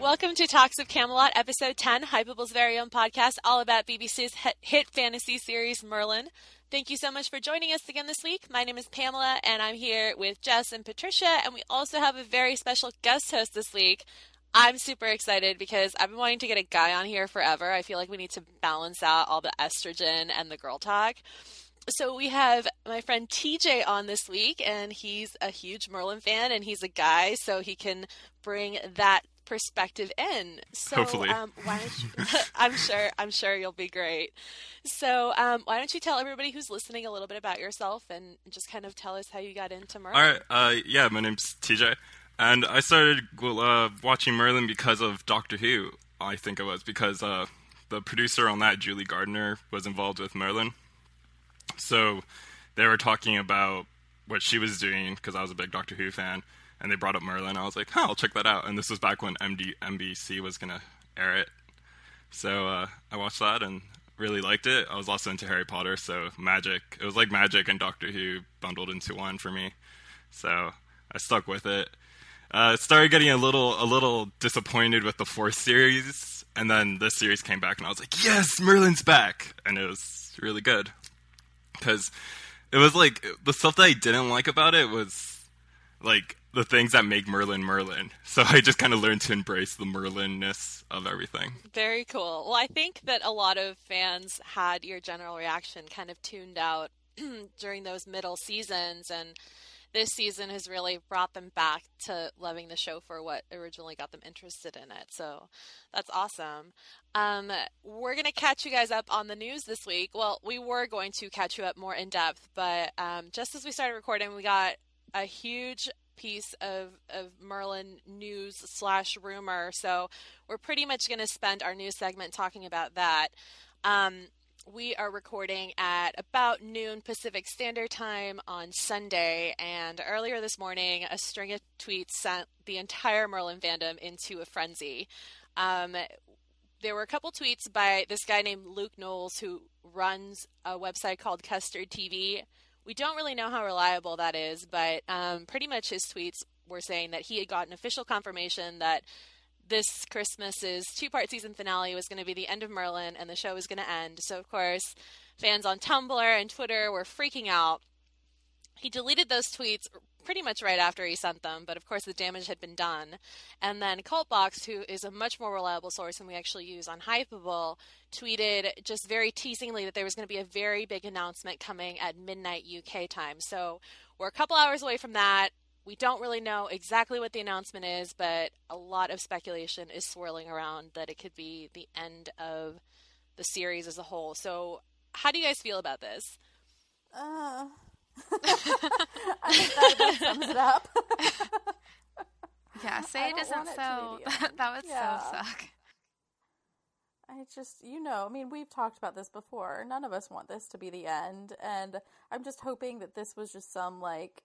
Welcome to Talks of Camelot, Episode 10, Hypable's very own podcast, all about BBC's hit fantasy series Merlin. Thank you so much for joining us again this week. My name is Pamela, and I'm here with Jess and Patricia, and we also have a very special guest host this week. I'm super excited because I've been wanting to get a guy on here forever. I feel like we need to balance out all the estrogen and the girl talk. So we have my friend TJ on this week, and he's a huge Merlin fan, and he's a guy, so he can bring that perspective in. So, hopefully, why don't you, I'm sure you'll be great. So, why don't you tell everybody who's listening a little bit about yourself and just kind of tell us how you got into Merlin? All right. Yeah, my name's TJ, and I started watching Merlin because of Doctor Who. I think it was because the producer on that, Julie Gardner, was involved with Merlin. So they were talking about what she was doing because I was a big Doctor Who fan, and they brought up Merlin. I was like, I'll check that out. And this was back when NBC was going to air it. So I watched that and really liked it. I was also into Harry Potter, so magic. It was like magic and Doctor Who bundled into one for me. So I stuck with it. Started getting a little disappointed with the fourth series, and then this series came back, and I was like, yes, Merlin's back! And it was really good. Because it was like, the stuff that I didn't like about it was like the things that make Merlin Merlin. So I just kind of learned to embrace the Merlin-ness of everything. Very cool. Well, I think that a lot of fans had your general reaction kind of tuned out during those middle seasons, and this season has really brought them back to loving the show for what originally got them interested in it. So that's awesome. We're going to catch you guys up on the news this week. Well, we were going to catch you up more in depth, but just as we started recording, we got a huge piece of Merlin news / rumor. So we're pretty much going to spend our news segment talking about that. We are recording at about noon Pacific Standard Time on Sunday, and earlier this morning, a string of tweets sent the entire Merlin fandom into a frenzy. There were a couple tweets by this guy named Luke Knowles, who runs a website called Custard TV. We don't really know how reliable that is, but pretty much his tweets were saying that he had gotten official confirmation that this Christmas's 2-part season finale was going to be the end of Merlin, and the show was going to end. So, of course, fans on Tumblr and Twitter were freaking out. He deleted those tweets pretty much right after he sent them, but of course the damage had been done. And then Cultbox, who is a much more reliable source than we actually use on Hypable, tweeted just very teasingly that there was going to be a very big announcement coming at midnight UK time. So we're a couple hours away from that. We don't really know exactly what the announcement is, but a lot of speculation is swirling around that it could be the end of the series as a whole. So how do you guys feel about this? I think that sums it up. Yeah, say it isn't so. That would so suck. I just, I mean, we've talked about this before. None of us want this to be the end, and I'm just hoping that this was just some,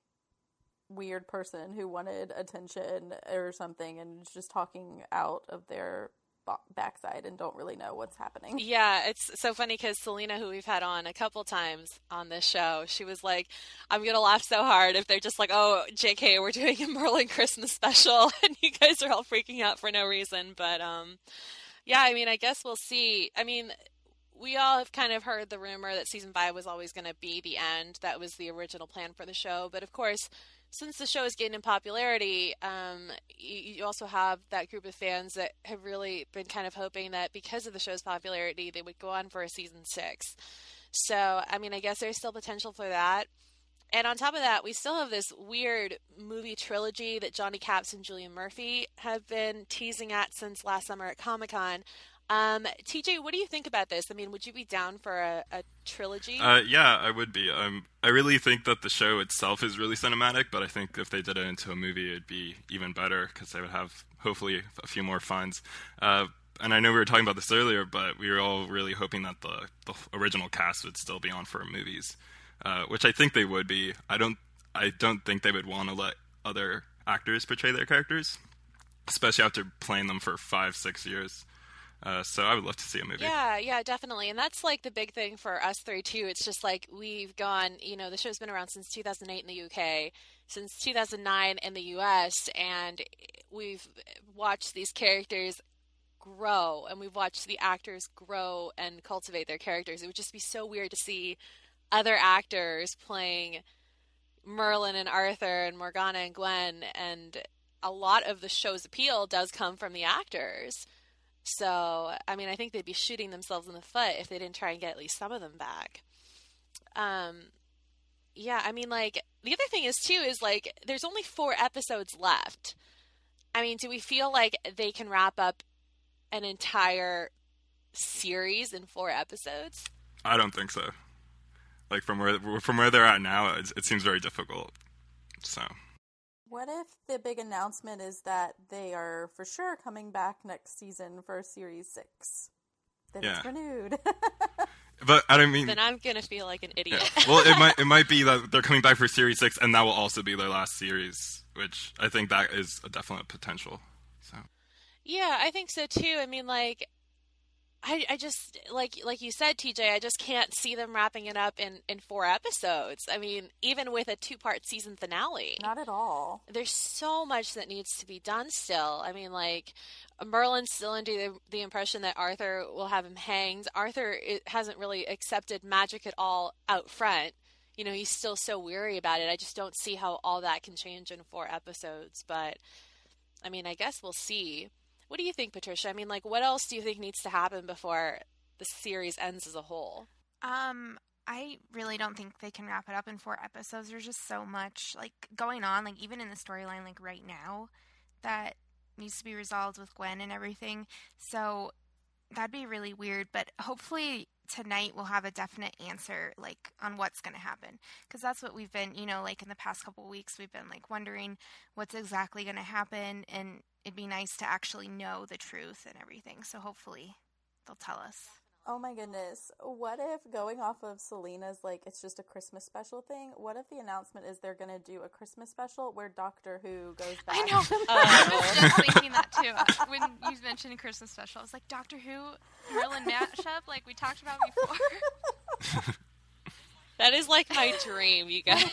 weird person who wanted attention or something and is just talking out of their backside and don't really know what's happening. Yeah, it's so funny because Selena, who we've had on a couple times on this show, she was like, I'm going to laugh so hard if they're just like, oh, JK, we're doing a Merlin Christmas special and you guys are all freaking out for no reason. But yeah, I mean, I guess we'll see. I mean, we all have kind of heard the rumor that season 5 was always going to be the end. That was the original plan for the show. But of course, since the show has gained in popularity, you also have that group of fans that have really been kind of hoping that because of the show's popularity, they would go on for a season 6. So, I mean, I guess there's still potential for that. And on top of that, we still have this weird movie trilogy that Johnny Capps and Julian Murphy have been teasing at since last summer at Comic-Con. TJ, what do you think about this? I mean, would you be down for a trilogy? Yeah, I would be. I really think that the show itself is really cinematic, but I think if they did it into a movie, it'd be even better because they would have, hopefully, a few more funds. And I know we were talking about this earlier, but we were all really hoping that the original cast would still be on for movies, which I think they would be. I don't think they would want to let other actors portray their characters, especially after playing them for 5-6 years. So I would love to see a movie. Yeah, definitely. And that's like the big thing for us three too. It's just like we've gone, the show's been around since 2008 in the UK, since 2009 in the US, and we've watched these characters grow, and we've watched the actors grow and cultivate their characters. It would just be so weird to see other actors playing Merlin and Arthur and Morgana and Gwen, and a lot of the show's appeal does come from the actors. So, I mean, I think they'd be shooting themselves in the foot if they didn't try and get at least some of them back. Yeah, I mean, like, the other thing is, too, is, like, there's only 4 episodes left. I mean, do we feel like they can wrap up an entire series in 4 episodes? I don't think so. Like, from where they're at now, it seems very difficult. So, what if the big announcement is that they are for sure coming back next season for Series 6? Then it's renewed. But I don't mean. Then I'm gonna feel like an idiot. Yeah. Well, it might be that they're coming back for Series 6, and that will also be their last series, which I think that is a definite potential. So. Yeah, I think so too. I mean, like, I just like you said, TJ. I just can't see them wrapping it up in 4 episodes. I mean, even with a 2-part season finale, not at all. There's so much that needs to be done still. I mean, like, Merlin's still under the impression that Arthur will have him hanged. Arthur hasn't really accepted magic at all out front. You know, he's still so weary about it. I just don't see how all that can change in 4 episodes. But I mean, I guess we'll see. What do you think, Patricia? I mean, like, what else do you think needs to happen before the series ends as a whole? I really don't think they can wrap it up in 4 episodes. There's just so much, like, going on, like, even in the storyline, like, right now, that needs to be resolved with Gwen and everything. So that'd be really weird, but hopefully tonight we'll have a definite answer, like, on what's going to happen. Because that's what we've been, you know, like, in the past couple of weeks, we've been, like, wondering what's exactly going to happen, and it'd be nice to actually know the truth and everything. So hopefully they'll tell us. Oh my goodness. What if, going off of Selena's, like, it's just a Christmas special thing, what if the announcement is they're going to do a Christmas special where Doctor Who goes back? I know. I was just thinking that too. When you mentioned Christmas special, I was like, Doctor Who, Merlin mashup, like we talked about before. That is like my dream, you guys.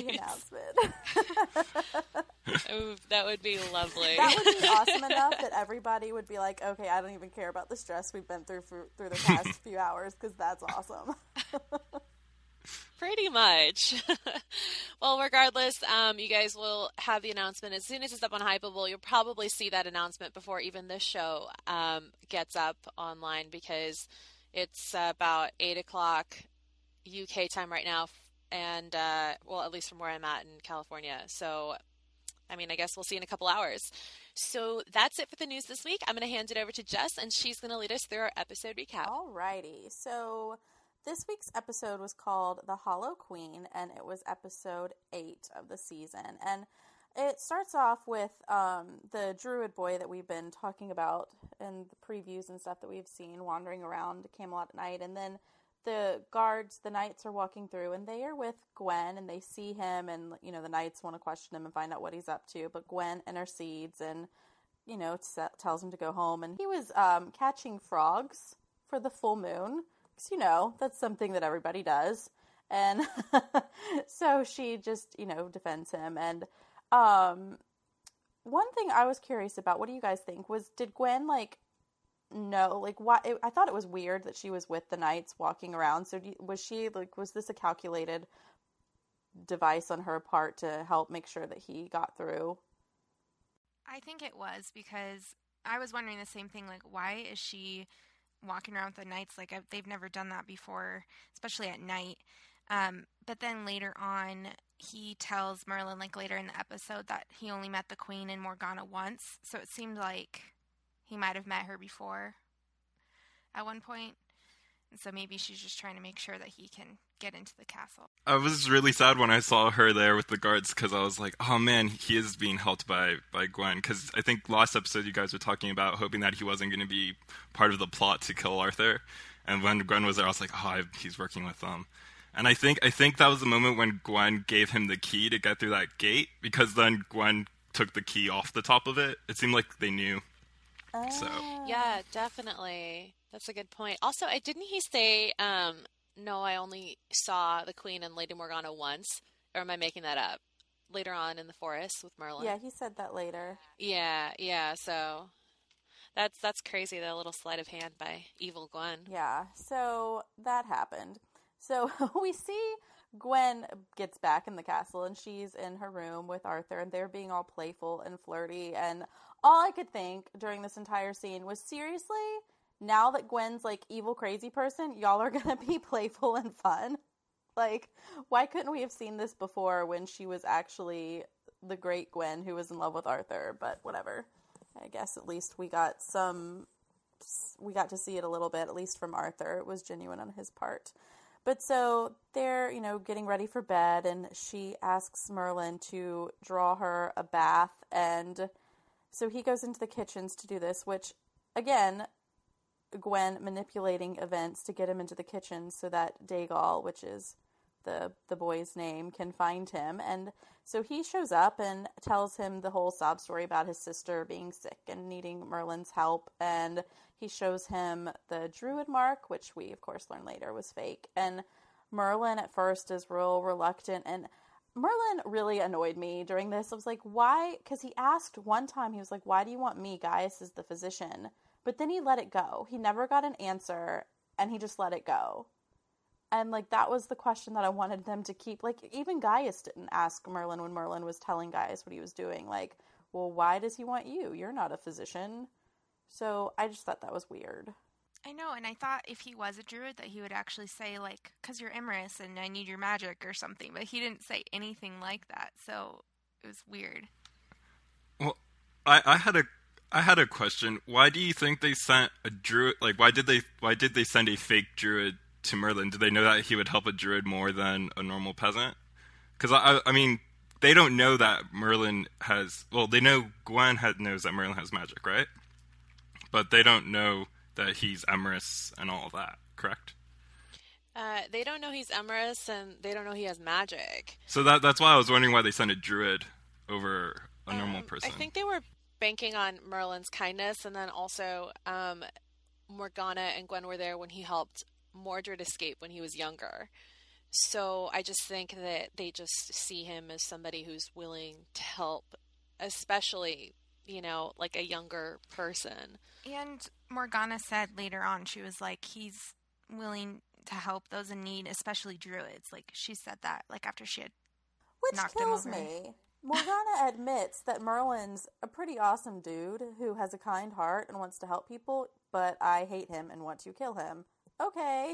Ooh, that would be lovely. That would be awesome enough that everybody would be like, okay, I don't even care about the stress we've been through the past few hours, because that's awesome. Pretty much. Well, regardless, you guys will have the announcement as soon as it's up on Hypable. You'll probably see that announcement before even this show gets up online, because it's about 8 o'clock UK time right now, and well, at least from where I'm at in California. So, I mean, I guess we'll see in a couple hours. So that's it for the news this week. I'm going to hand it over to Jess, and she's going to lead us through our episode recap. Alrighty. So this week's episode was called The Hollow Queen, and it was episode 8 of the season. And it starts off with the druid boy that we've been talking about in the previews and stuff that we've seen wandering around Camelot at night, and then the guards, the knights, are walking through, and they are with Gwen, and they see him, and, you know, the knights want to question him and find out what he's up to, but Gwen intercedes and, you know, tells him to go home, and he was catching frogs for the full moon, because, you know, that's something that everybody does, and so she just, you know, defends him, and one thing I was curious about, what do you guys think, was, did Gwen, like, no, like, why? I thought it was weird that she was with the knights walking around. So was she, like, was this a calculated device on her part to help make sure that he got through? I think it was, because I was wondering the same thing. Like, why is she walking around with the knights? Like, they've never done that before, especially at night. But then later on, he tells Merlin, like, later in the episode, that he only met the queen and Morgana once. So it seemed like he might have met her before at one point. And so maybe she's just trying to make sure that he can get into the castle. I was really sad when I saw her there with the guards, because I was like, oh man, he is being helped by Gwen. Because I think last episode you guys were talking about hoping that he wasn't going to be part of the plot to kill Arthur. And when Gwen was there, I was like, oh, he's working with them. And I think that was the moment when Gwen gave him the key to get through that gate, because then Gwen took the key off the top of it. It seemed like they knew. So. Yeah, definitely. That's a good point. Also, didn't he say, no, I only saw the Queen and Lady Morgana once? Or am I making that up? later on in the forest with Merlin. Yeah, he said that later. Yeah. So that's crazy. That little sleight of hand by evil Gwen. Yeah, so that happened. So we see Gwen gets back in the castle, and she's in her room with Arthur, and they're being all playful and flirty, and all I could think during this entire scene was, seriously, now that Gwen's, like, evil crazy person, y'all are gonna be playful and fun? Like, why couldn't we have seen this before when she was actually the great Gwen who was in love with Arthur? But whatever. I guess at least we got to see it a little bit, at least from Arthur. It was genuine on his part. But so they're, getting ready for bed, and she asks Merlin to draw her a bath, and so he goes into the kitchens to do this, which, again, Gwen manipulating events to get him into the kitchen so that Dagal, which is the boy's name, can find him. And so he shows up and tells him the whole sob story about his sister being sick and needing Merlin's help. And he shows him the druid mark, which we, of course, learn later was fake. And Merlin at first is real reluctant. And Merlin really annoyed me during this. I was like, why? Because he asked one time, he was like, why do you want me? Gaius is the physician. But then he let it go. He never got an answer, and he just let it go. And, like, that was the question that I wanted them to keep. Like, even Gaius didn't ask Merlin when Merlin was telling Gaius what he was doing. Like, well, why does he want you? You're not a physician. So I just thought that was weird. I know, and I thought if he was a druid that he would actually say, like, because you're Emrys and I need your magic or something. But he didn't say anything like that, so it was weird. Well, I had a question. Why do you think they sent a druid? Like, why did they send a fake druid to Merlin? Did they know that he would help a druid more than a normal peasant? Because I mean, they don't know that Merlin has. Well, they know Gwen knows that Merlin has magic, right? But they don't know that he's Emrys and all of that. Correct? They don't know he's Emrys, and they don't know he has magic. So that's why I was wondering why they sent a druid over a normal person. I think they were banking on Merlin's kindness, and then also Morgana and Gwen were there when he helped Mordred escape when he was younger. So I just think that they just see him as somebody who's willing to help, especially, like a younger person. And Morgana said later on, she was like, he's willing to help those in need, especially druids. Like, she said that, like, after she had knocked him over. Which kills me. Morgana admits that Merlin's a pretty awesome dude who has a kind heart and wants to help people, but I hate him and want to kill him. Okay.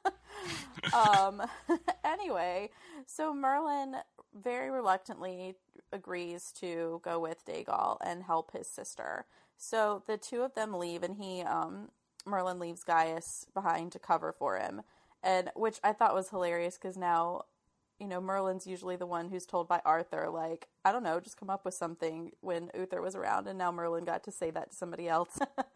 Anyway, so Merlin very reluctantly agrees to go with Dagal and help his sister. So the two of them leave, and Merlin leaves Gaius behind to cover for him, and which I thought was hilarious because now, Merlin's usually the one who's told by Arthur, like, I don't know, just come up with something when Uther was around, and now Merlin got to say that to somebody else.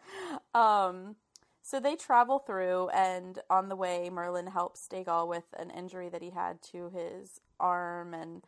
So they travel through, and on the way, Merlin helps Dagal with an injury that he had to his arm, and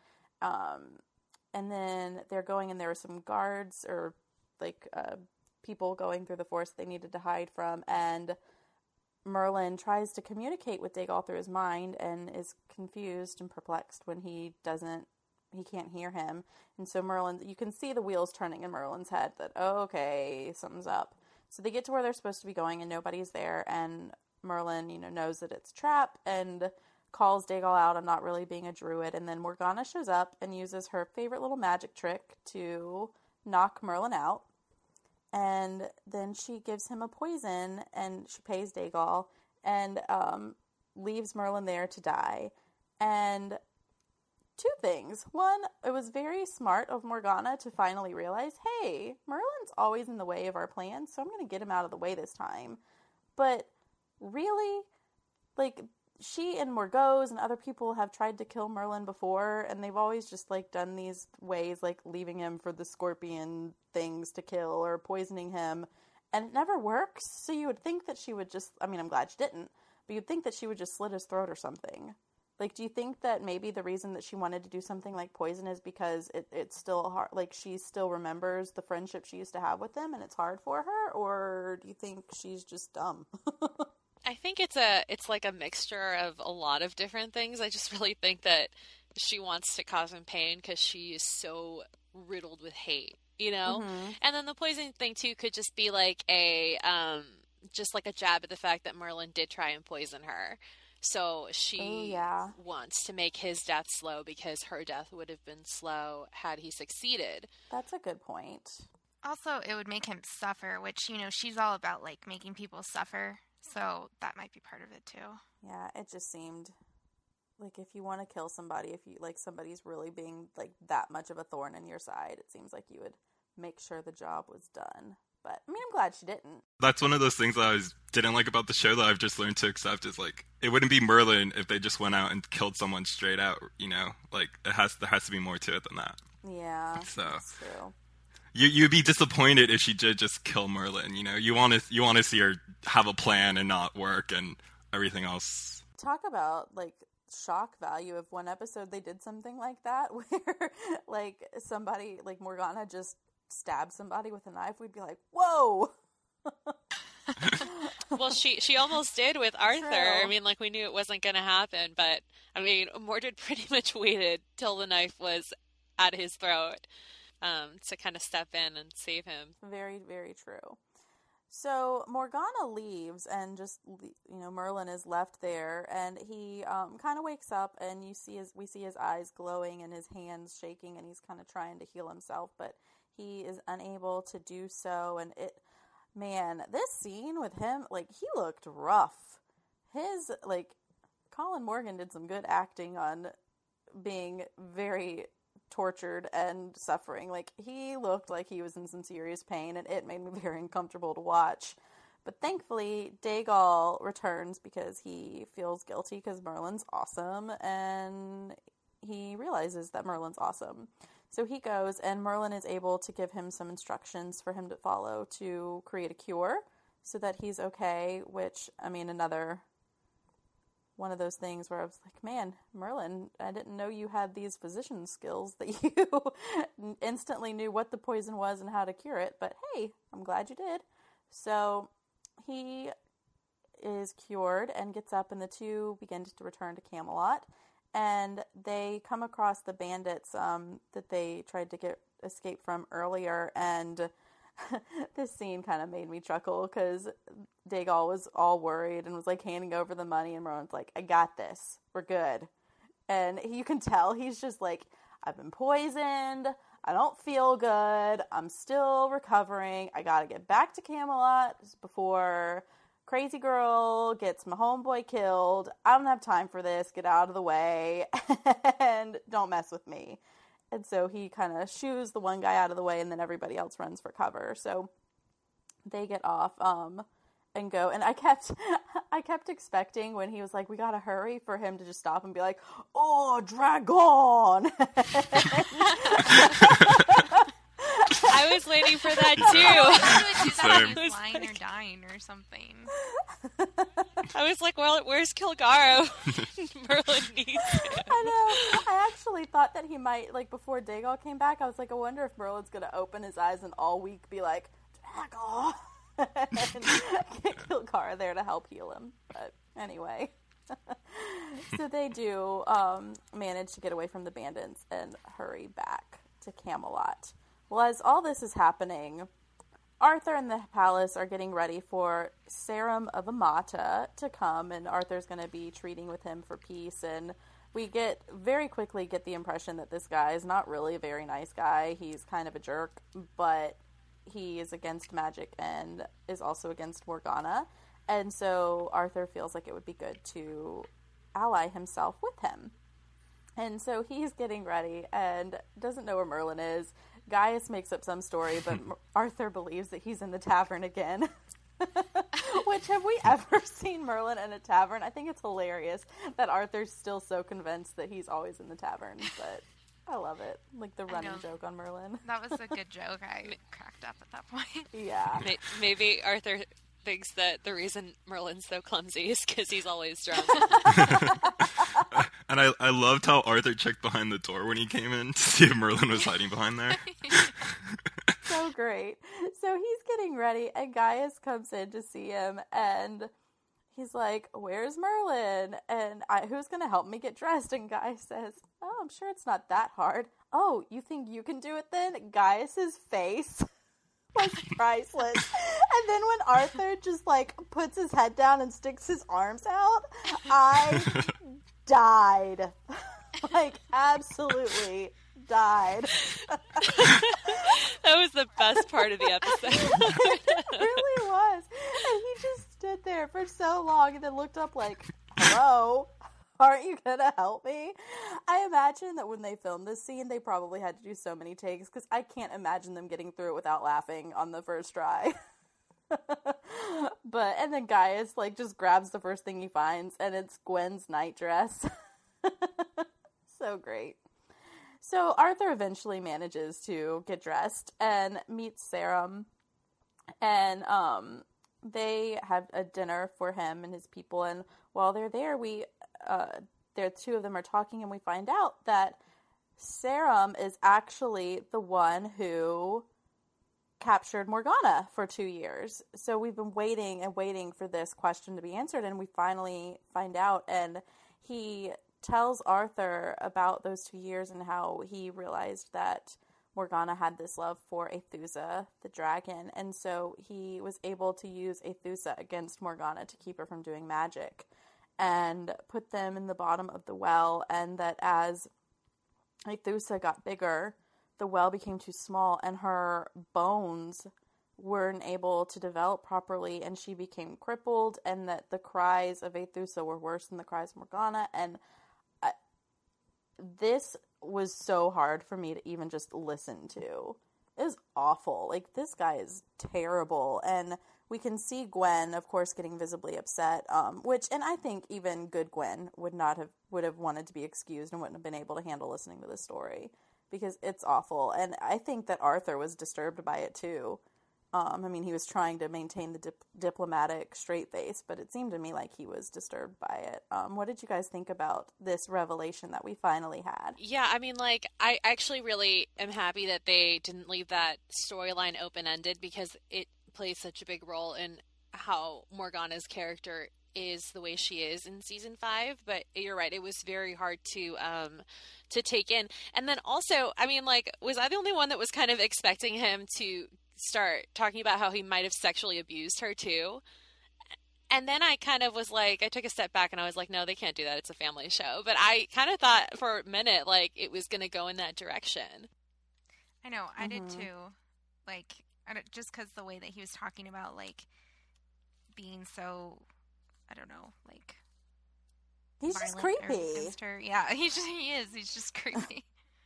then they're going, and there were some guards, or, like, people going through the forest they needed to hide from, and Merlin tries to communicate with Dagal through his mind, and is confused and perplexed when he can't hear him, and so you can see the wheels turning in Merlin's head that, oh, okay, something's up. So they get to where they're supposed to be going, and nobody's there, and Merlin, knows that it's a trap, and calls Dagal out on not really being a druid, and then Morgana shows up and uses her favorite little magic trick to knock Merlin out, and then she gives him a poison, and she pays Dagal, and leaves Merlin there to die, and two things. One, it was very smart of Morgana to finally realize, hey, Merlin's always in the way of our plans, so I'm going to get him out of the way this time. But really, like, she and Morgause and other people have tried to kill Merlin before, and they've always just, like, done these ways, like leaving him for the scorpion things to kill or poisoning him, and it never works. So you would think that she would just, I mean, I'm glad she didn't, but you'd think that she would just slit his throat or something. Like, do you think that maybe the reason that she wanted to do something like poison is because it's still hard, like, she still remembers the friendship she used to have with them and it's hard for her? Or do you think she's just dumb? I think it's like a mixture of a lot of different things. I just really think that she wants to cause him pain because she is so riddled with hate, you know? Mm-hmm. And then the poison thing too could just be like a just like a jab at the fact that Merlin did try and poison her. So she wants to make his death slow because her death would have been slow had he succeeded. That's a good point. Also, it would make him suffer, which, you know, she's all about, like, making people suffer. So that might be part of it, too. Yeah, it just seemed like if you want to kill somebody, if you like somebody's really being, like, that much of a thorn in your side, it seems like you would make sure the job was done. But, I mean, I'm glad she didn't. That's one of those things that I didn't like about the show that I've just learned to accept is, like, it wouldn't be Merlin if they just went out and killed someone straight out, you know? Like, there has to be more to it than that. Yeah, so, that's true. You'd be disappointed if she did just kill Merlin, you know? You want to see her have a plan and not work and everything else. Talk about, like, shock value of one episode they did something like that where, like, somebody, like, Morgana just stabbed somebody with a knife. We'd be like, whoa! Well, she almost did with Arthur. True. I mean, like, we knew it wasn't going to happen, but, I mean, Mordred pretty much waited till the knife was at his throat to kind of step in and save him. Very, very true. So Morgana leaves and just, you know, Merlin is left there and he kind of wakes up and we see his eyes glowing and his hands shaking and he's kind of trying to heal himself, but he is unable to do so. And this scene with him, like, he looked rough. Colin Morgan did some good acting on being very tortured and suffering. Like, he looked like he was in some serious pain, and it made me very uncomfortable to watch. But thankfully, Dagal returns because he feels guilty because Merlin's awesome, and he realizes that Merlin's awesome. So he goes, and Merlin is able to give him some instructions for him to follow to create a cure so that he's okay, which, I mean, another one of those things where I was like, man, Merlin, I didn't know you had these physician skills that you instantly knew what the poison was and how to cure it, but hey, I'm glad you did. So he is cured and gets up, and the two begin to return to Camelot. And they come across the bandits that they tried to escape from earlier. And this scene kind of made me chuckle because Dagal was all worried and was like handing over the money. And Merlin's like, I got this. We're good. And you can tell he's just like, I've been poisoned. I don't feel good. I'm still recovering. I got to get back to Camelot before crazy girl gets my homeboy killed. I don't have time for this. Get out of the way and don't mess with me. And so he kind of shoos the one guy out of the way, and then everybody else runs for cover. So they get off and go. And I kept expecting when he was like, we gotta hurry, for him to just stop and be like, oh, dragon. I was waiting for that too. I would do that when he's flying or dying or something. I was like, well, where's Kilgaro? Merlin needs him. I know. I actually thought that he might, like, before Dagal came back, I was like, I wonder if Merlin's going to open his eyes and all week be like, Dagal! and get Kilgaro there to help heal him. But anyway. So they do manage to get away from the bandits and hurry back to Camelot. Well, as all this is happening, Arthur and the palace are getting ready for Sarum of Amata to come, and Arthur's going to be treating with him for peace, and we very quickly get the impression that this guy is not really a very nice guy. He's kind of a jerk, but he is against magic and is also against Morgana, and so Arthur feels like it would be good to ally himself with him. And so he's getting ready and doesn't know where Merlin is. Gaius makes up some story, but Arthur believes that he's in the tavern again. Which, have we ever seen Merlin in a tavern? I think it's hilarious that Arthur's still so convinced that he's always in the tavern, but I love it. Like the running joke on Merlin. That was a good joke. I cracked up at that point. Yeah. Maybe Arthur thinks that the reason Merlin's so clumsy is because he's always drunk. And I loved how Arthur checked behind the door when he came in to see if Merlin was hiding behind there. So great. So he's getting ready, and Gaius comes in to see him, and he's like, where's Merlin? And who's going to help me get dressed? And Gaius says, oh, I'm sure it's not that hard. Oh, you think you can do it then? Gaius's face was priceless. And then when Arthur just, like, puts his head down and sticks his arms out, I died. Like, absolutely died. That was the best part of the episode. It really was. And he just stood there for so long and then looked up like, hello, aren't you gonna help me? I imagine that when they filmed this scene, they probably had to do so many takes, because I can't imagine them getting through it without laughing on the first try. And then Gaius, like, just grabs the first thing he finds, and it's Gwen's night dress. So great. So Arthur eventually manages to get dressed and meets Sarum, and they have a dinner for him and his people. And while they're there, the two of them are talking, and we find out that Sarum is actually the one who captured Morgana for 2 years. So we've been waiting and waiting for this question to be answered, and we finally find out. And he tells Arthur about those 2 years and how he realized that Morgana had this love for Aethusa, the dragon, and so he was able to use Aethusa against Morgana to keep her from doing magic and put them in the bottom of the well, and that as Aethusa got bigger, the well became too small and her bones weren't able to develop properly, and she became crippled, and that the cries of Aethusa were worse than the cries of Morgana. And this was so hard for me to even just listen to. It was awful. Like, this guy is terrible. And we can see Gwen, of course, getting visibly upset, and I think even good Gwen would have wanted to be excused and wouldn't have been able to handle listening to this story, because it's awful. And I think that Arthur was disturbed by it too. He was trying to maintain the diplomatic straight face, but it seemed to me like he was disturbed by it. What did you guys think about this revelation that we finally had? Yeah, I actually really am happy that they didn't leave that storyline open-ended, because it plays such a big role in how Morgana's character is the way she is in season 5. But you're right, it was very hard to take in. And then also, was I the only one that was kind of expecting him to start talking about how he might have sexually abused her too? And then I kind of was like, I took a step back and I was like, no, they can't do that. It's a family show. But I kind of thought for a minute, like, it was going to go in that direction. I know, I did too. Like, just because the way that he was talking about, like, being so, I don't know, like, he's just creepy. Against her. Yeah, he is. He's just creepy.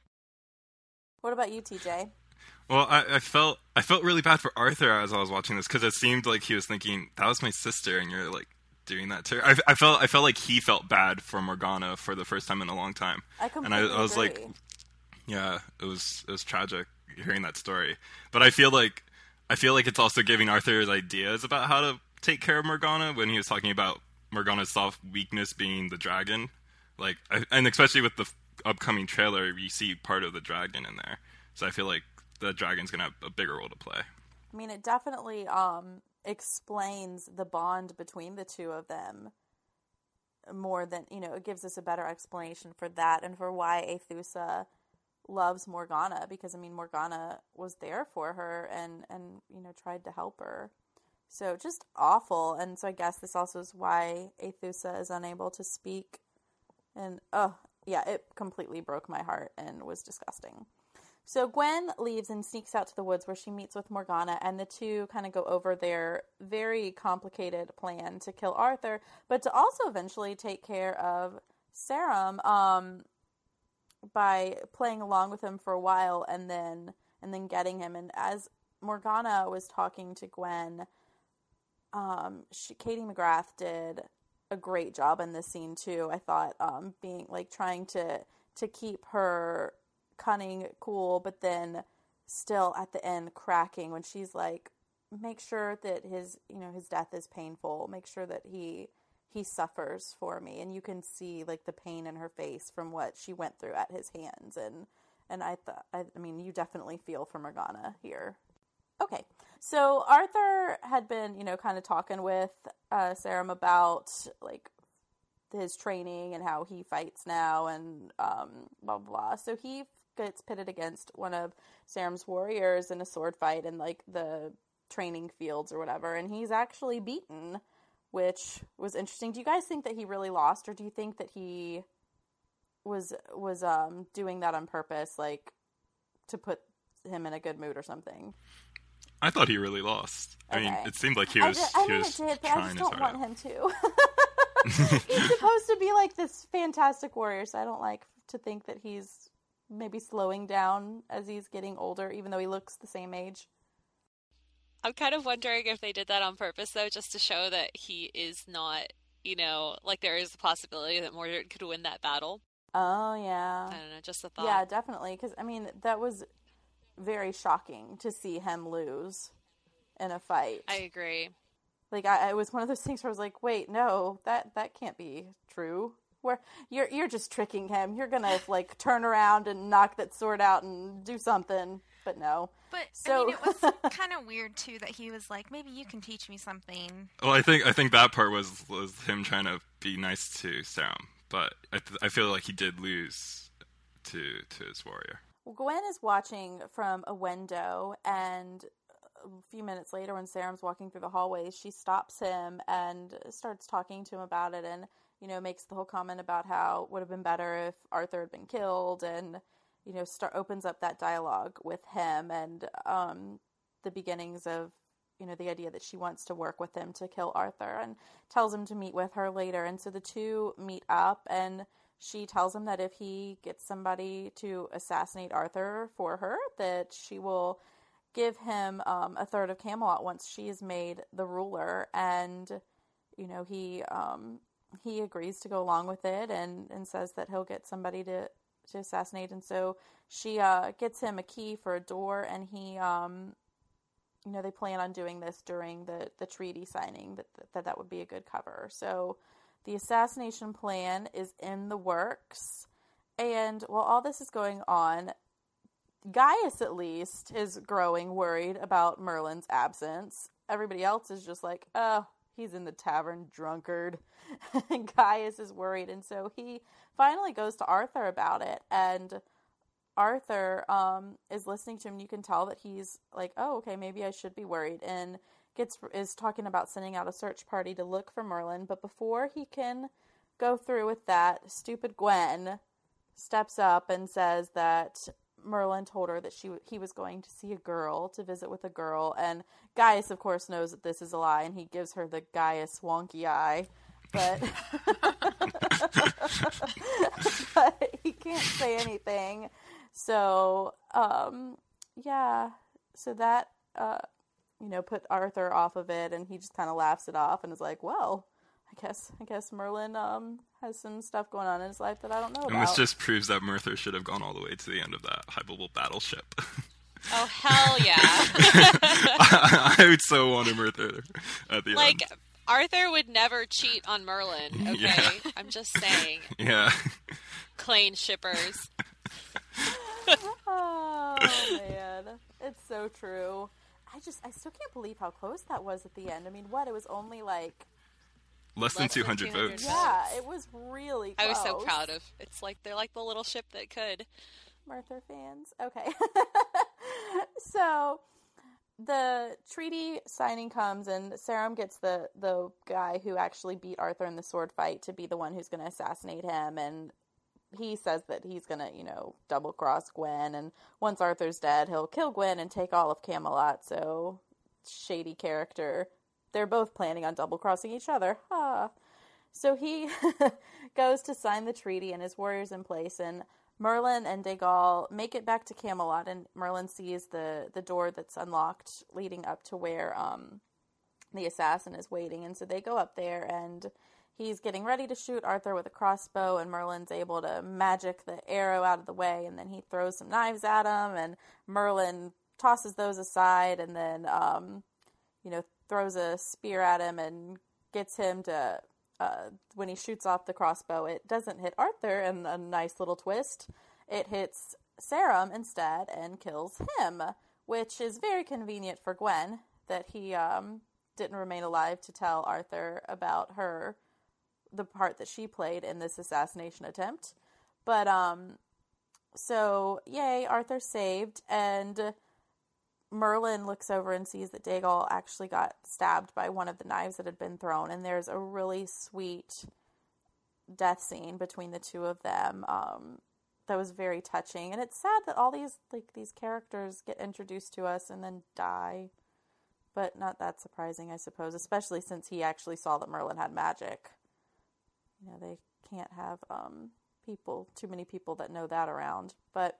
What about you, TJ? Well, I felt really bad for Arthur as I was watching this, because it seemed like he was thinking, that was my sister, and you're like doing that to her. I felt like he felt bad for Morgana for the first time in a long time. I completely agree. I was like, yeah, it was tragic hearing that story. But I feel like it's also giving Arthur his ideas about how to take care of Morgana, when he was talking about Morgana's soft weakness being the dragon. Like, and especially with the upcoming trailer, you see part of the dragon in there. So I feel like the dragon's going to have a bigger role to play. I mean, it definitely explains the bond between the two of them more than, it gives us a better explanation for that and for why Aethusa loves Morgana, because, Morgana was there for her and tried to help her. So just awful. And so I guess this also is why Aethusa is unable to speak. And, it completely broke my heart and was disgusting. So Gwen leaves and sneaks out to the woods where she meets with Morgana, and the two kind of go over their very complicated plan to kill Arthur, but to also eventually take care of Sarum by playing along with him for a while and then getting him. And as Morgana was talking to Gwen, Katie McGrath did a great job in this scene too. I thought being like trying to keep her cunning cool, but then still at the end cracking when she's like, make sure that his death is painful, make sure that he suffers for me. And you can see like the pain in her face from what she went through at his hands. And I thought, you definitely feel for Morgana here. Okay, So Arthur had been, kind of talking with Sarum about, like, his training and how he fights now and blah, blah, blah. So he gets pitted against one of Sarum's warriors in a sword fight in, like, the training fields or whatever, and he's actually beaten, which was interesting. Do you guys think that he really lost, or do you think that he was doing that on purpose, like, to put him in a good mood or something? I thought he really lost. Okay. I mean, it seemed like he was. It did, but I just don't want him to. He's supposed to be like this fantastic warrior, so I don't like to think that he's maybe slowing down as he's getting older, even though he looks the same age. I'm kind of wondering if they did that on purpose, though, just to show that he is not, like there is a possibility that Mordred could win that battle. Oh, yeah. I don't know, just a thought. Yeah, definitely, because, I mean, that was very shocking to see him lose in a fight. I agree. Like, it was one of those things where I was like, wait, no, that can't be true. Where you're just tricking him. You're gonna, like, turn around and knock that sword out and do something, but no. But So, I mean, it was kind of weird too that he was like, maybe you can teach me something. Well, I think that part was him trying to be nice to Sarum, but I feel like he did lose to his warrior. Well, Gwen is watching from a window, and a few minutes later when Sarum's walking through the hallways, she stops him and starts talking to him about it, and, makes the whole comment about how it would have been better if Arthur had been killed, and, opens up that dialogue with him, and the beginnings of, the idea that she wants to work with him to kill Arthur, and tells him to meet with her later. And so the two meet up, and she tells him that if he gets somebody to assassinate Arthur for her, that she will give him a third of Camelot once she is made the ruler. And, he agrees to go along with it and says that he'll get somebody to assassinate. And so she gets him a key for a door, and he, they plan on doing this during the treaty signing, that would be a good cover. So the assassination plan is in the works, and while all this is going on, Gaius, at least, is growing worried about Merlin's absence. Everybody else is just like, oh, he's in the tavern, drunkard. And Gaius is worried, and so he finally goes to Arthur about it, and Arthur is listening to him, and you can tell that he's like, oh, okay, maybe I should be worried, and is talking about sending out a search party to look for Merlin. But before he can go through with that, stupid Gwen steps up and says that Merlin told her that he was going to see a girl, to visit with a girl, and Gaius, of course, knows that this is a lie, and he gives her the Gaius wonky eye, but but he can't say anything. So, so that, put Arthur off of it, and he just kind of laughs it off and is like, well, I guess Merlin, has some stuff going on in his life that I don't know about. And this just proves that Merthyr should have gone all the way to the end of that Hybubble battleship. Oh, hell yeah. I would so want a Merthyr at the end. Like, Arthur would never cheat on Merlin, okay? Yeah. I'm just saying. Yeah. Klain shippers. Oh, man. It's so true. I still can't believe how close that was at the end. I mean, it was only like... Less than 200 votes. Yeah, it was really close. I was so proud of. It's like, they're like the little ship that could. Merthyr fans. Okay. So... the treaty signing comes, and Sarum gets the guy who actually beat Arthur in the sword fight to be the one who's going to assassinate him, and he says that he's going to, double-cross Gwen, and once Arthur's dead, he'll kill Gwen and take all of Camelot, so shady character. They're both planning on double-crossing each other. Ha! So he goes to sign the treaty, and his warriors in place, and Merlin and Dagall make it back to Camelot, and Merlin sees the door that's unlocked leading up to where the assassin is waiting. And so they go up there, and he's getting ready to shoot Arthur with a crossbow, and Merlin's able to magic the arrow out of the way, and then he throws some knives at him, and Merlin tosses those aside, and then, throws a spear at him and gets him to... when he shoots off the crossbow, it doesn't hit Arthur, and a nice little twist, it hits Sarum instead and kills him, which is very convenient for Gwen, that he didn't remain alive to tell Arthur about the part that she played in this assassination attempt. But, so, yay, Arthur's saved, and Merlin looks over and sees that Daigle actually got stabbed by one of the knives that had been thrown, and there's a really sweet death scene between the two of them that was very touching. And it's sad that all these characters get introduced to us and then die, but not that surprising, I suppose, especially since he actually saw that Merlin had magic. You know, they can't have too many people that know that around. But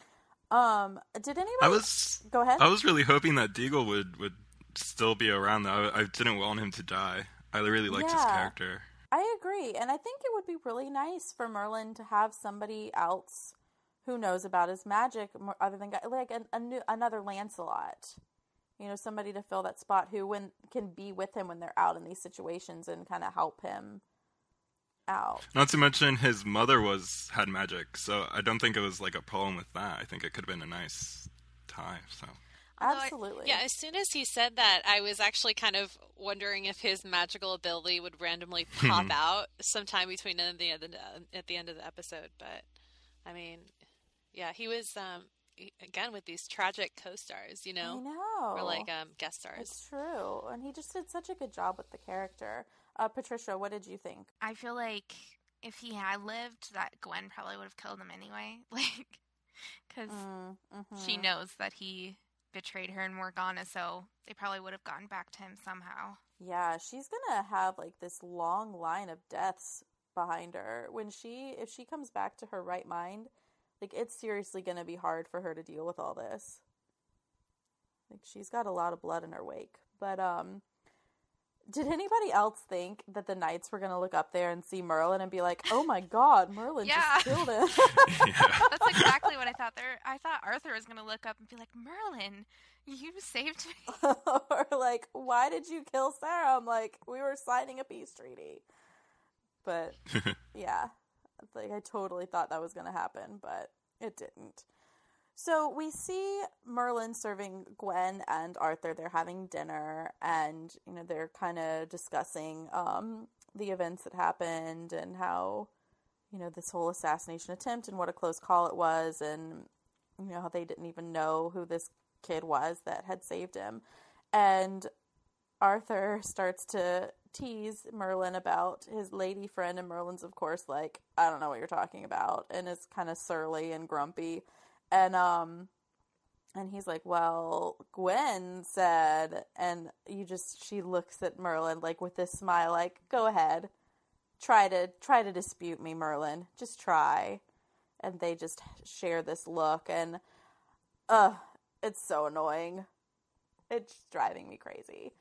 did anybody go ahead? I was really hoping that Daigle would still be around, though. I didn't want him to die. I really liked his character. I agree, and I think it would be really nice for Merlin to have somebody else who knows about his magic, other than like another Lancelot. You know, somebody to fill that spot who can be with him when they're out in these situations and kind of help him out. Not to mention his mother had magic, so I don't think it was like a problem with that. I think it could have been a nice tie. So. Absolutely. As soon as he said that, I was actually kind of wondering if his magical ability would randomly pop out sometime between at the end of the episode. But, I mean, yeah, he was, again, with these tragic co-stars, you know? I know. Or, like, guest stars. It's true. And he just did such a good job with the character. Patricia, what did you think? I feel like if he had lived, that Gwen probably would have killed him anyway. Like, because she knows that he betrayed her and Morgana, so they probably would have gotten back to him somehow. Yeah, she's gonna have like this long line of deaths behind her if she comes back to her right mind. Like, it's seriously gonna be hard for her to deal with all this. Like, she's got a lot of blood in her wake. But did anybody else think that the knights were gonna look up there and see Merlin and be like, "Oh my God, Merlin just killed him"? That's exactly what I thought. I thought Arthur was gonna look up and be like, "Merlin, you saved me." Or like, "Why did you kill Sarah?" I'm like, "We were signing a peace treaty." But yeah, like, I totally thought that was gonna happen, but it didn't. So we see Merlin serving Gwen and Arthur. They're having dinner, and, you know, they're kind of discussing the events that happened and how, you know, this whole assassination attempt and what a close call it was, and, you know, how they didn't even know who this kid was that had saved him. And Arthur starts to tease Merlin about his lady friend, and Merlin's, of course, like, "I don't know what you're talking about," and is kind of surly and grumpy. And he's like, "Well, Gwen said," and she looks at Merlin like with this smile, like, "Go ahead, try to dispute me, Merlin. Just try." And they just share this look, and it's so annoying. It's driving me crazy.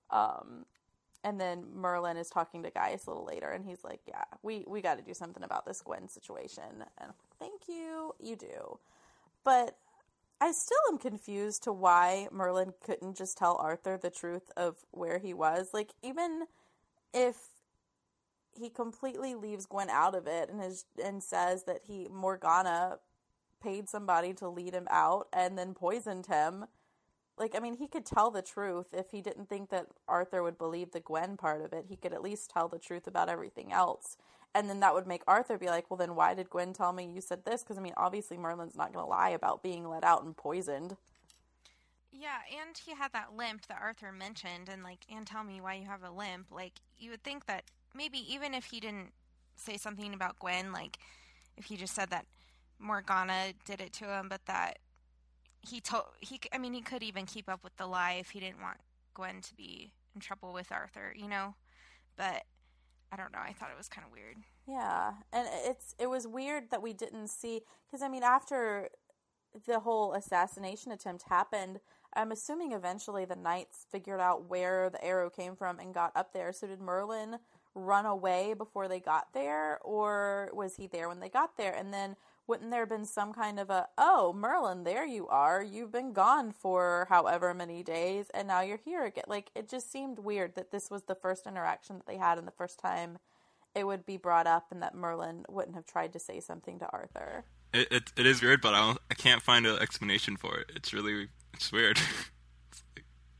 And then Merlin is talking to Gaius a little later, and he's like, "Yeah, we got to do something about this Gwen situation." And thank you, you do. But I still am confused to why Merlin couldn't just tell Arthur the truth of where he was. Like, even if he completely leaves Gwen out of it and says that Morgana paid somebody to lead him out and then poisoned him. Like, I mean, he could tell the truth. If he didn't think that Arthur would believe the Gwen part of it, he could at least tell the truth about everything else. And then that would make Arthur be like, "Well, then why did Gwen tell me you said this?" Because, I mean, obviously Merlin's not going to lie about being let out and poisoned. Yeah, and he had that limp that Arthur mentioned, and, like, "And tell me why you have a limp." Like, you would think that maybe even if he didn't say something about Gwen, like, if he just said that Morgana did it to him, but that he could even keep up with the lie if he didn't want Gwen to be in trouble with Arthur, you know? But I don't know. I thought it was kind of weird. Yeah, and it was weird that we didn't see, because, I mean, after the whole assassination attempt happened, I'm assuming eventually the knights figured out where the arrow came from and got up there. So did Merlin run away before they got there, or was he there when they got there? And then wouldn't there have been some kind of "Oh, Merlin, there you are. You've been gone for however many days, and now you're here again." Like, it just seemed weird that this was the first interaction that they had and the first time it would be brought up, and that Merlin wouldn't have tried to say something to Arthur. It is weird, but I can't find an explanation for it. It's weird.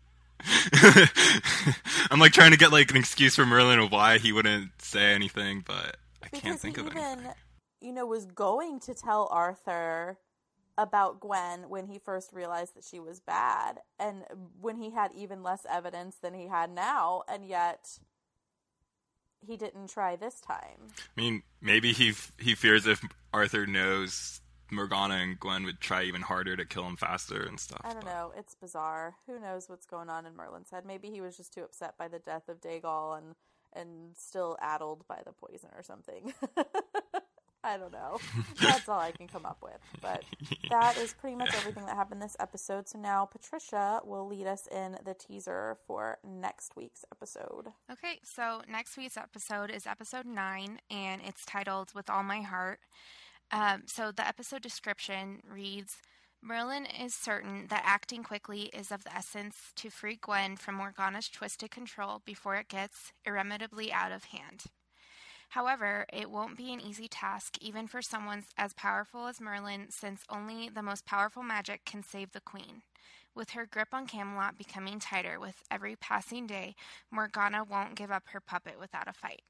I'm like trying to get like an excuse for Merlin of why he wouldn't say anything, but I can't think of anything. Because he even, was going to tell Arthur about Gwen when he first realized that she was bad, and when he had even less evidence than he had now, and yet he didn't try this time. I mean, maybe he fears if Arthur knows Morgana and Gwen would try even harder to kill him faster and stuff. I don't know. It's bizarre. Who knows what's going on in Merlin's head? Maybe he was just too upset by the death of Dagal and still addled by the poison or something. I don't know. That's all I can come up with. But that is pretty much everything that happened this episode. So now Patricia will lead us in the teaser for next week's episode. Okay, so next week's episode is episode 9, and it's titled With All My Heart. So the episode description reads, Merlin is certain that acting quickly is of the essence to free Gwen from Morgana's twisted control before it gets irremediably out of hand. However, it won't be an easy task even for someone as powerful as Merlin, since only the most powerful magic can save the queen. With her grip on Camelot becoming tighter with every passing day, Morgana won't give up her puppet without a fight.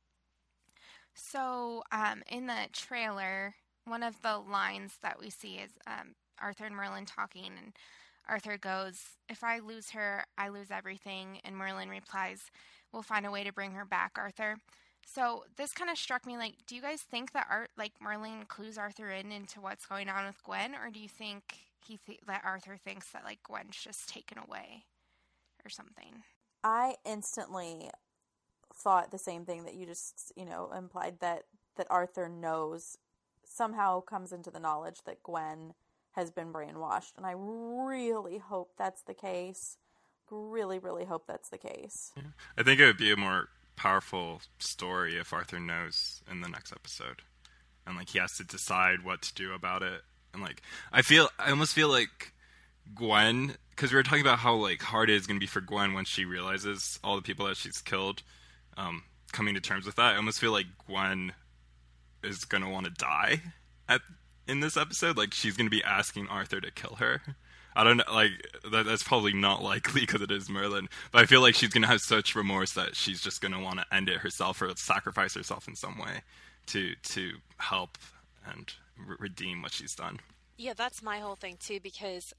So, in the trailer, one of the lines that we see is Arthur and Merlin talking, and Arthur goes, "If I lose her, I lose everything," and Merlin replies, "We'll find a way to bring her back, Arthur." So this kind of struck me, like, do you guys think that Merlin clues Arthur into what's going on with Gwen, or do you think that Arthur thinks that, like, Gwen's just taken away or something? I instantly thought the same thing that you just, implied, that Arthur knows, somehow comes into the knowledge that Gwen has been brainwashed. And I really hope that's the case. Really, really hope that's the case. Yeah. I think it would be a more powerful story if Arthur knows in the next episode. And, like, he has to decide what to do about it. And, like, I almost feel like Gwen, because we were talking about how, like, hard it is going to be for Gwen when she realizes all the people that she's killed, coming to terms with that. I almost feel like Gwen is going to want to die in this episode. Like, she's going to be asking Arthur to kill her. I don't know, like, that's probably not likely because it is Merlin, but I feel like she's going to have such remorse that she's just going to want to end it herself or sacrifice herself in some way to help and redeem what she's done. Yeah, that's my whole thing too, because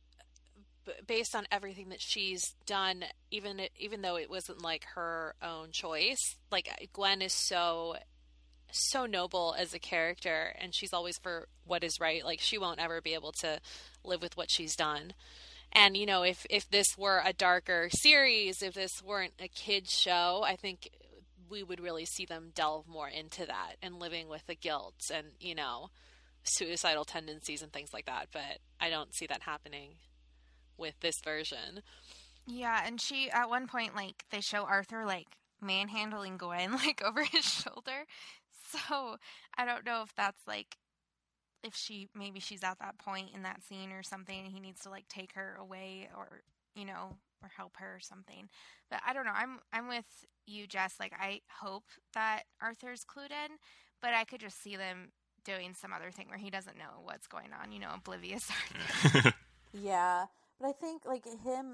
based on everything that she's done, even though it wasn't like her own choice, like, Gwen is so noble as a character, and she's always for what is right. Like, she won't ever be able to live with what she's done. And, if this were a darker series, if this weren't a kid's show, I think we would really see them delve more into that and living with the guilt and, suicidal tendencies and things like that. But I don't see that happening with this version. Yeah, and she, at one point, like, they show Arthur, like, manhandling Gwen, like, over his shoulder. So, I don't know if that's, like, if maybe she's at that point in that scene or something, and he needs to, like, take her away or, or help her or something. But I don't know, I'm with you, Jess. Like, I hope that Arthur's clued in, but I could just see them doing some other thing where he doesn't know what's going on, oblivious Arthur. Yeah, but I think, like,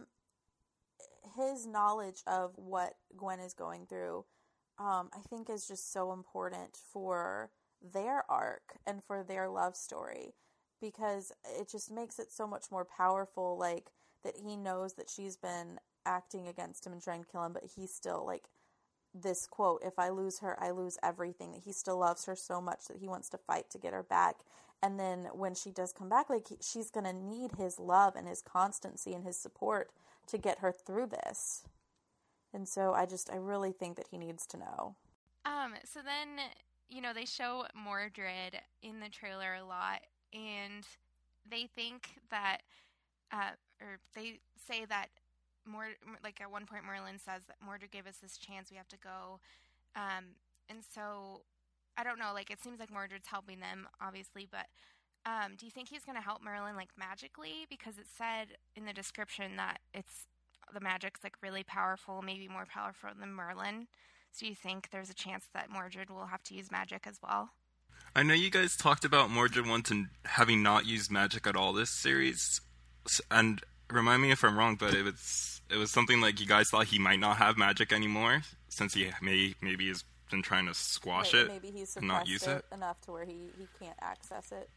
his knowledge of what Gwen is going through, I think is just so important for their arc and for their love story, because it just makes it so much more powerful, like, that he knows that she's been acting against him and trying to kill him, but he's still, like, this quote, "If I lose her, I lose everything," that he still loves her so much that he wants to fight to get her back. And then when she does come back, like, she's going to need his love and his constancy and his support to get her through this. And so I really think that he needs to know. So then, they show Mordred in the trailer a lot, and they think that, or they say that like, at one point Merlin says that Mordred gave us this chance, we have to go. And so, I don't know, like, it seems like Mordred's helping them, obviously, but do you think he's going to help Merlin, like, magically? Because it said in the description that the magic's, like, really powerful, maybe more powerful than Merlin. So do you think there's a chance that Mordred will have to use magic as well? I know you guys talked about Mordred once and having not used magic at all this series, and remind me if I'm wrong, but it was something like you guys thought he might not have magic anymore since he maybe has been trying to squash it maybe he's and not use it enough to where he can't access it.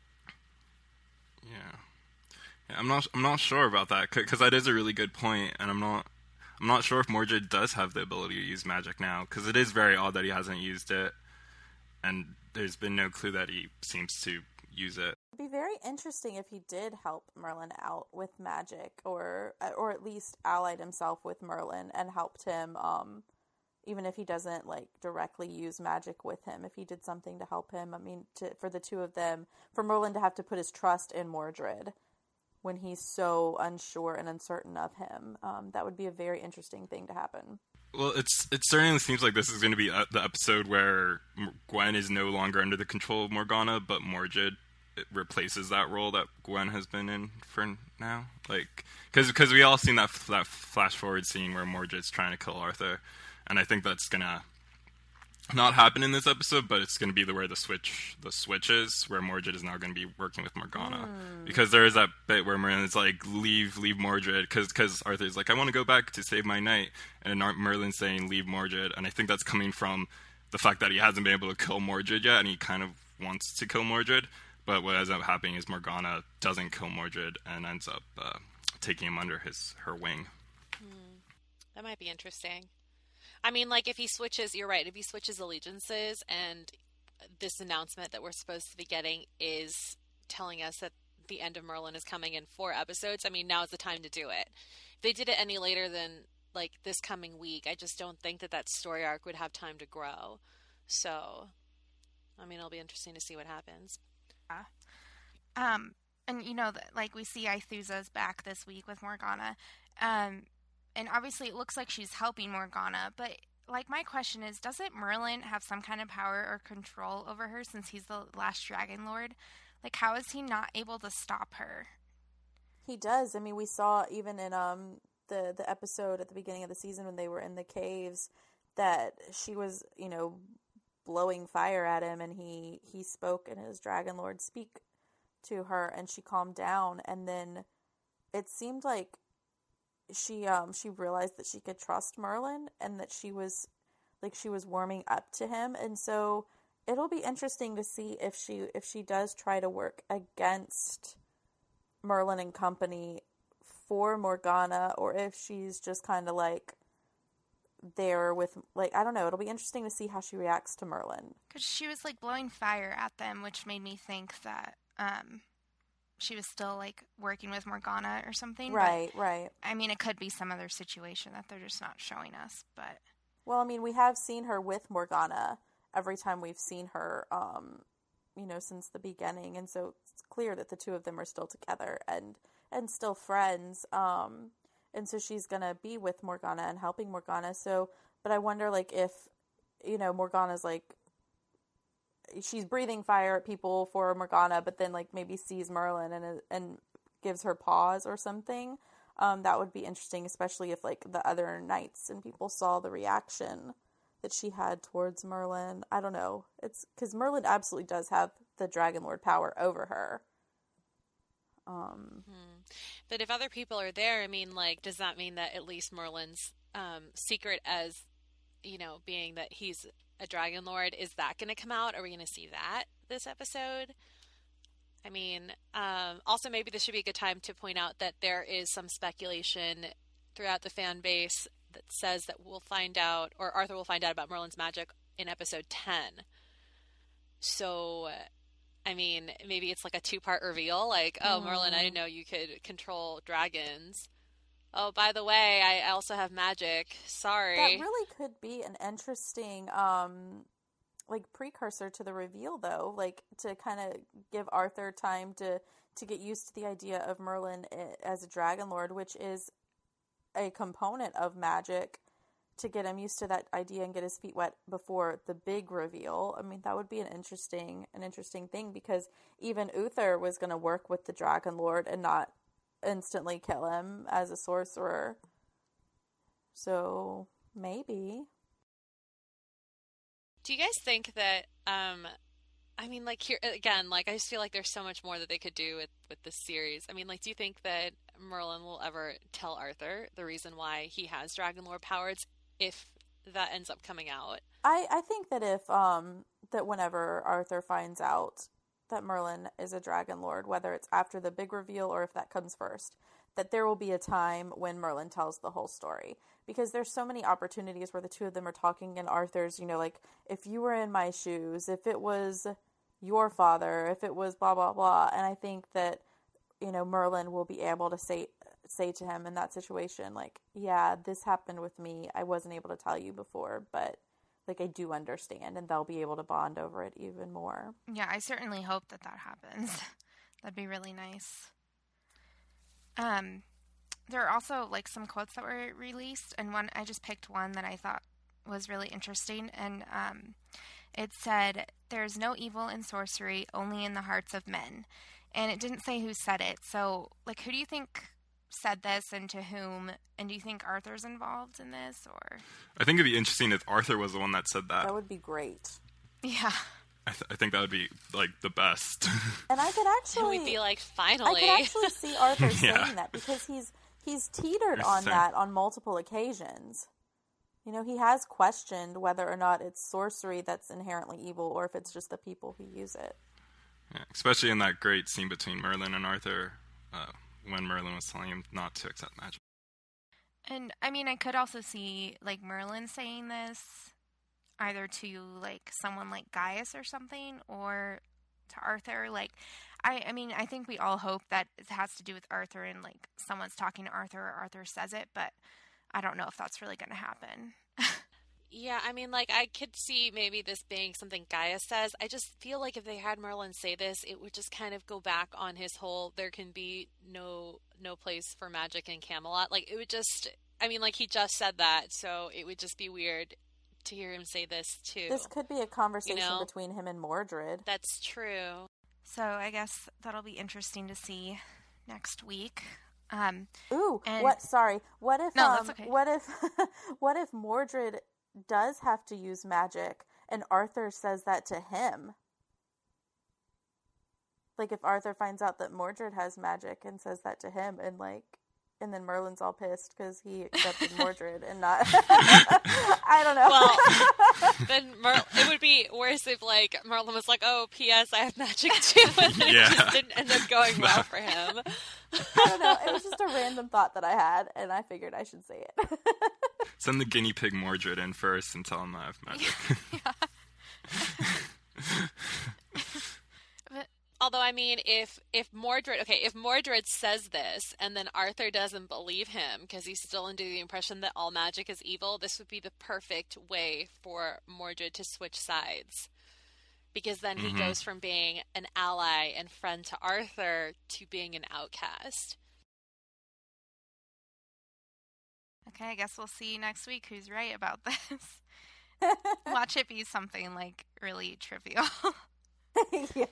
Yeah, I'm not sure about that because that is a really good point, and I'm not sure if Mordred does have the ability to use magic now because it is very odd that he hasn't used it, and there's been no clue that he seems to use it. It'd be very interesting if he did help Merlin out with magic, or at least allied himself with Merlin and helped him. Even if he doesn't like directly use magic with him, if he did something to help him. I mean, for the two of them, for Merlin to have to put his trust in Mordred when he's so unsure and uncertain of him, that would be a very interesting thing to happen. Well, it certainly seems like this is going to be the episode where Gwen is no longer under the control of Morgana, but Mordred replaces that role that Gwen has been in for now. Like, because we all seen that flash forward scene where Mordred's trying to kill Arthur, and I think that's gonna not happen in this episode, but it's gonna be where the switch is, where Mordred is now gonna be working with Morgana, because there is that bit where Merlin's like, leave Mordred, because Arthur's like, I want to go back to save my knight, and Merlin's saying leave Mordred, and I think that's coming from the fact that he hasn't been able to kill Mordred yet, and he kind of wants to kill Mordred, but what ends up happening is Morgana doesn't kill Mordred and ends up taking him under her wing. That might be interesting. I mean, like, if he switches, you're right, if he switches allegiances and this announcement that we're supposed to be getting is telling us that the end of Merlin is coming in 4 episodes, I mean, now's the time to do it. If they did it any later than, like, this coming week, I just don't think that story arc would have time to grow. So, I mean, it'll be interesting to see what happens. And you know, like, we see Aithusa's back this week with Morgana, and obviously it looks like she's helping Morgana, but, like, my question is, doesn't Merlin have some kind of power or control over her since he's the last Dragon Lord? Like, how is he not able to stop her? He does. I mean, we saw even in the episode at the beginning of the season when they were in the caves that she was, you know, blowing fire at him, and he spoke in his Dragon Lord speak to her, and she calmed down, and then it seemed like she realized that she could trust Merlin, and that she was warming up to him, and so it'll be interesting to see if she does try to work against Merlin and company for Morgana, or if she's just kind of like there with, like, I don't know, it'll be interesting to see how she reacts to Merlin. Because she was, like, blowing fire at them, which made me think that she was still, like, working with Morgana or something. Right. I mean, it could be some other situation that they're just not showing us, but... Well, I mean, we have seen her with Morgana every time we've seen her, you know, since the beginning, and so it's clear that the two of them are still together and still friends, and so she's gonna be with Morgana and helping Morgana, so, but I wonder, like, if, you know, Morgana's, like, she's breathing fire at people for Morgana, but then, like, maybe sees Merlin and gives her pause or something. That would be interesting, especially if, like, the other knights and people saw the reaction that she had towards Merlin. I don't know. It's because Merlin absolutely does have the Dragon Lord power over her. But if other people are there, I mean, like, does that mean that at least Merlin's secret as, you know, being that he's a Dragon Lord, is that going to come out? Are we going to see that this episode? I mean, also maybe this should be a good time to point out that there is some speculation throughout the fan base that says that we'll find out, or Arthur will find out about Merlin's magic in episode 10. So, I mean, maybe it's like a 2-part reveal, like, oh, Merlin, I didn't know you could control dragons. Oh, by the way, I also have magic. Sorry. That really could be an interesting, like, precursor to the reveal, though, like, to kind of give Arthur time to get used to the idea of Merlin as a Dragon Lord, which is a component of magic, to get him used to that idea and get his feet wet before the big reveal. I mean, that would be an interesting thing, because even Uther was going to work with the Dragon Lord and not instantly kill him as a sorcerer. So, maybe. Do you guys think that I mean, like, here again, like, I just feel like there's so much more that they could do with this series. I mean, like, do you think that Merlin will ever tell Arthur the reason why he has Dragon Lord powers if that ends up coming out? I think that if that whenever Arthur finds out that Merlin is a Dragon Lord, whether it's after the big reveal or if that comes first, that there will be a time when Merlin tells the whole story. Because there's so many opportunities where the two of them are talking and Arthur's, you know, like, if you were in my shoes, if it was your father, if it was blah, blah, blah. And I think that, you know, Merlin will be able to say to him in that situation, like, yeah, this happened with me. I wasn't able to tell you before, but, like, I do understand. And they'll be able to bond over it even more. Yeah, I certainly hope that happens. That'd be really nice. There are also, like, some quotes that were released, and I just picked one that I thought was really interesting, and it said, "There's no evil in sorcery, only in the hearts of men." And it didn't say who said it, so, like, who do you think said this and to whom? And do you think Arthur's involved in this, or? I think it'd be interesting if Arthur was the one that said that. That would be great. Yeah. I think that would be, like, the best. And I could actually... We'd be like, finally. I could actually see Arthur saying that, because he's teetered on that on multiple occasions. You know, he has questioned whether or not it's sorcery that's inherently evil or if it's just the people who use it. Yeah, especially in that great scene between Merlin and Arthur, when Merlin was telling him not to accept magic. And, I mean, I could also see, like, Merlin saying this either to, like, someone like Gaius or something, or to Arthur. Like, I mean, I think we all hope that it has to do with Arthur and, like, someone's talking to Arthur or Arthur says it, but I don't know if that's really going to happen. Yeah, I mean, like, I could see maybe this being something Gaius says. I just feel like if they had Merlin say this, it would just kind of go back on his whole, there can be no place for magic in Camelot. Like, it would just, I mean, like, he just said that, so it would just be weird to hear him say this, too. This could be a conversation between him and Mordred. That's true. So I guess that'll be interesting to see next week. Sorry. What if? No, that's okay. What if Mordred does have to use magic, and Arthur says that to him? Like, if Arthur finds out that Mordred has magic and says that to him, and then Merlin's all pissed because he accepted Mordred and not... I don't know. Well, then it would be worse if, like, Merlin was like, oh, P.S., I have magic too, and then it just didn't end up going well for him. I don't know. It was just a random thought that I had, and I figured I should say it. Send the guinea pig Mordred in first and tell him I have magic. Although, I mean, if Mordred says this and then Arthur doesn't believe him because he's still under the impression that all magic is evil, this would be the perfect way for Mordred to switch sides. Because then he goes from being an ally and friend to Arthur to being an outcast. Okay, I guess we'll see next week who's right about this. Watch it be something, like, really trivial. Yeah.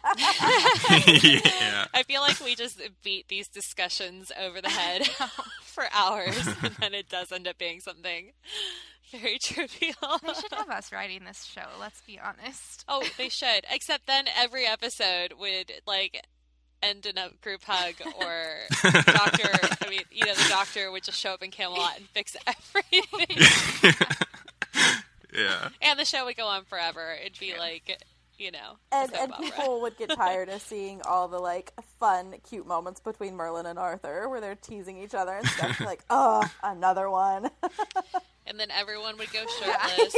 Yeah. I feel like we just beat these discussions over the head for hours, and then it does end up being something very trivial. They should have us writing this show, let's be honest. Oh, they should. Except then every episode would, like, end in a group hug, or the doctor would just show up in Camelot and fix everything. Yeah. And the show would go on forever. It'd be like... and people would get tired of seeing all the, like, fun, cute moments between Merlin and Arthur where they're teasing each other and stuff. Like, oh, another one. And then everyone would go shirtless.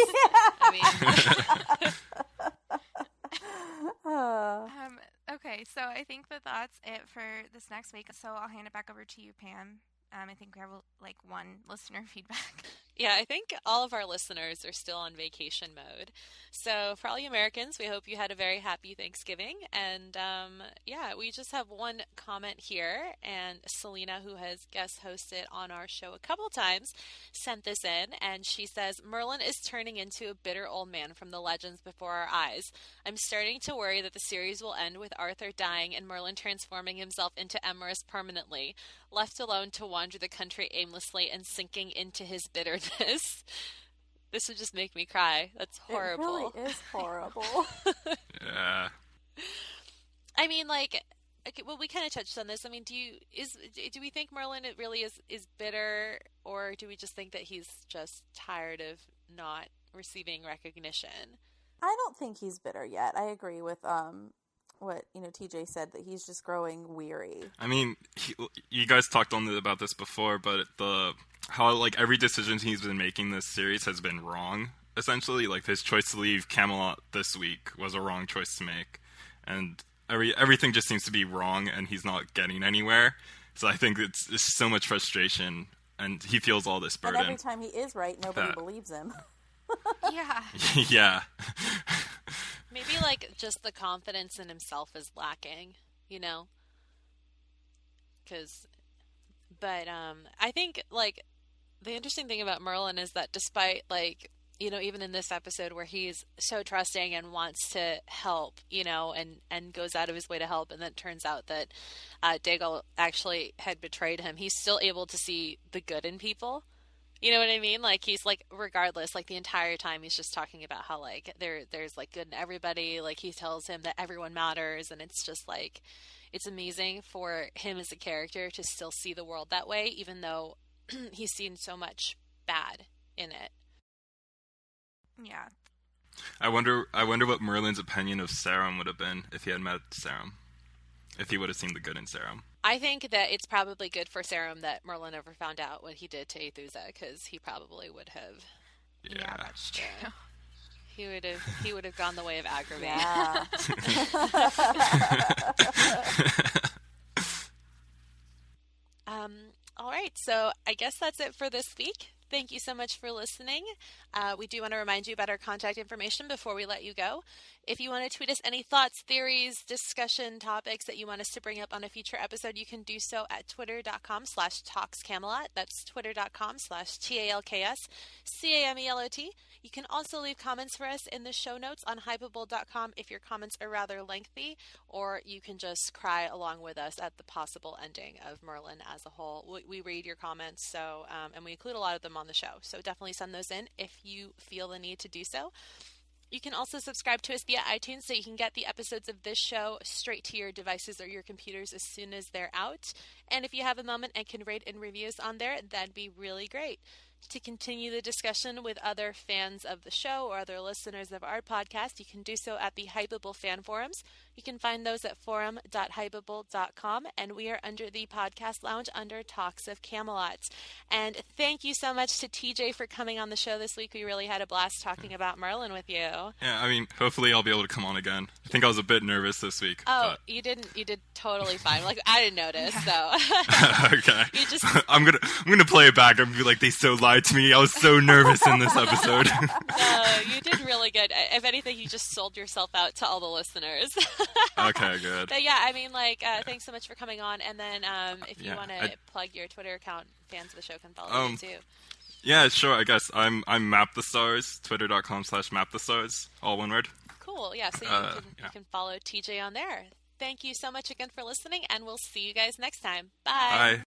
Okay, so I think that's it for this next week. So I'll hand it back over to you, Pam. I think we have, like, one listener feedback. Yeah, I think all of our listeners are still on vacation mode. So for all you Americans, we hope you had a very happy Thanksgiving. And we just have one comment here. And Selena, who has guest hosted on our show a couple times, sent this in. And she says, Merlin is turning into a bitter old man from the legends before our eyes. I'm starting to worry that the series will end with Arthur dying and Merlin transforming himself into Emerus permanently, left alone to wander the country aimlessly and sinking into his bitterness. This would just make me cry. That's horrible. It really is horrible. Yeah. I mean, like, okay, well, we kind of touched on this. I mean, do we think Merlin really is bitter, or do we just think that he's just tired of not receiving recognition? I don't think he's bitter yet. I agree with what TJ said, that he's just growing weary. I mean, you guys talked about this before, but how like every decision he's been making this series has been wrong. Essentially, like his choice to leave Camelot this week was a wrong choice to make, and everything just seems to be wrong, and he's not getting anywhere. So I think it's so much frustration, and he feels all this burden. And every time he is right, nobody believes him. Yeah. Yeah. Maybe like just the confidence in himself is lacking, But I think like the interesting thing about Merlin is that despite like, even in this episode where he's so trusting and wants to help, and goes out of his way to help, and then it turns out that Daigle actually had betrayed him, he's still able to see the good in people. You know what I mean? Like, he's like, regardless, like the entire time he's just talking about how like there's like good in everybody. Like, he tells him that everyone matters, and it's just like, it's amazing for him as a character to still see the world that way, even though he's seen so much bad in it. Yeah. I wonder what Merlin's opinion of Sarum would have been if he had met Sarum. If he would have seen the good in Sarum. I think that it's probably good for Sarum that Merlin never found out what he did to Aethusa, because he probably would have. Yeah, that's true. He would have gone the way of Agravain. Yeah. All right, so I guess that's it for this week. Thank you so much for listening. We do want to remind you about our contact information before we let you go. If you want to tweet us any thoughts, theories, discussion topics that you want us to bring up on a future episode, you can do so at twitter.com/talkscamelot. That's twitter.com/TALKSCAMELOT. You can also leave comments for us in the show notes on hypable.com if your comments are rather lengthy, or you can just cry along with us at the possible ending of Merlin as a whole. We read your comments, so and we include a lot of them on the show, so definitely send those in if you feel the need to do so. You can also subscribe to us via iTunes so you can get the episodes of this show straight to your devices or your computers as soon as they're out. And if you have a moment and can rate and review us on there, that'd be really great. To continue the discussion with other fans of the show or other listeners of our podcast, you can do so at the Hypable fan forums. You can find those at forum.hypable.com, and we are under the podcast lounge under Talks of Camelot. And thank you so much to TJ for coming on the show this week. We really had a blast talking about Merlin with you. Yeah, I mean, hopefully I'll be able to come on again. I think I was a bit nervous this week. Oh, but... You did totally fine. Like, I didn't notice, so. Okay. You just... I'm gonna play it back and be like, they so lied to me. I was so nervous in this episode. No, you did really good. If anything, you just sold yourself out to all the listeners. Okay, good. But yeah, I mean, like, thanks so much for coming on. And then if you want to plug your Twitter account, fans of the show can follow you too. Yeah, sure. I guess I'm Map the Stars. Twitter.com/MapTheStars. All one word. Cool. Yeah. So you can follow TJ on there. Thank you so much again for listening, and we'll see you guys next time. Bye. Bye.